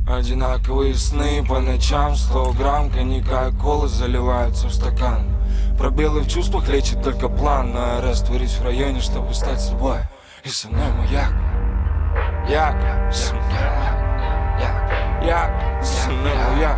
Одинаковые сны по ночам, 100 грамм коньяка и колы заливаются в стакан. Пробелы в чувствах лечит только план. Но я растворюсь в районе, чтобы стать собой. И со мной маяк. Як, со мной як, со мной маяк.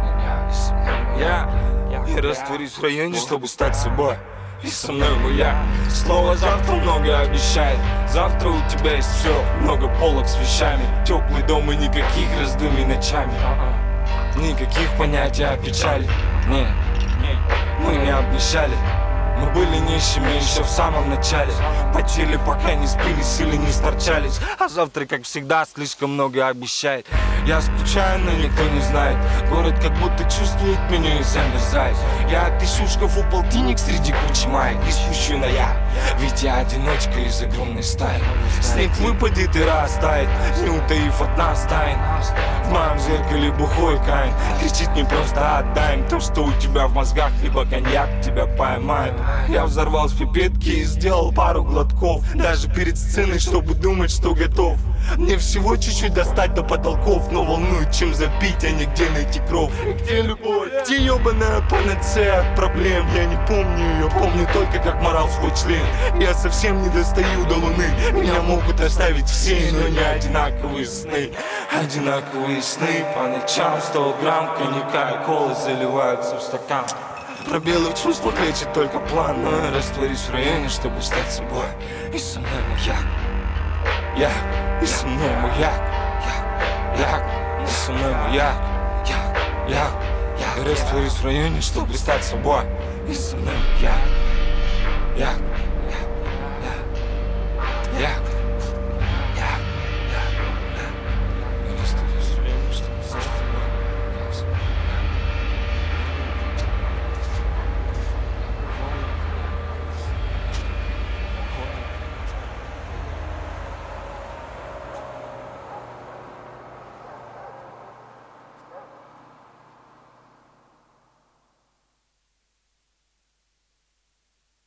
Я растворюсь в районе, чтобы стать собой. И со мной маяк. Слово завтра много обещает. Завтра у тебя есть все, много полок с вещами. Теплый дом и никаких раздумий ночами. Никаких понятий о печали. Не, мы не обнищали. Мы были нищими еще в самом начале. Потели, пока не спились или не сторчались. А завтра, как всегда, слишком много обещает. Я скучаю, но никто не знает. Город как будто чувствует меня и замерзает. Я отыщу в шкафу полтинник среди кучи маек и спущу на я. Ведь я одиночка из огромной стаи. Снег выпадет и растает, не утаив от нас тайн. В моем зеркале бухой Каин кричит: не просто отдай им то, что у тебя в мозгах, либо коньяк тебя поймает. Я взорвал с пипетки и сделал пару глотков, даже перед сценой, чтобы думать, что готов. Мне всего чуть-чуть достать до потолков, но волнует, чем запить, а не где найти кровь. И где любовь? Где ебаная панацея от проблем? Я не помню ее, помню только, как морал свой член. Я совсем не достаю до луны. Меня могут оставить все, но не одинаковые сны. Одинаковые сны по ночам, 100 грамм коньяка и колы заливаются в стакан. Пробелы в чувствах лечит только план. Но я растворюсь в районе, чтобы стать собой. И со мной маяк. И со мной маяк. И со мной маяк. Я растворюсь в районе, чтобы стать собой. И со мной маяк.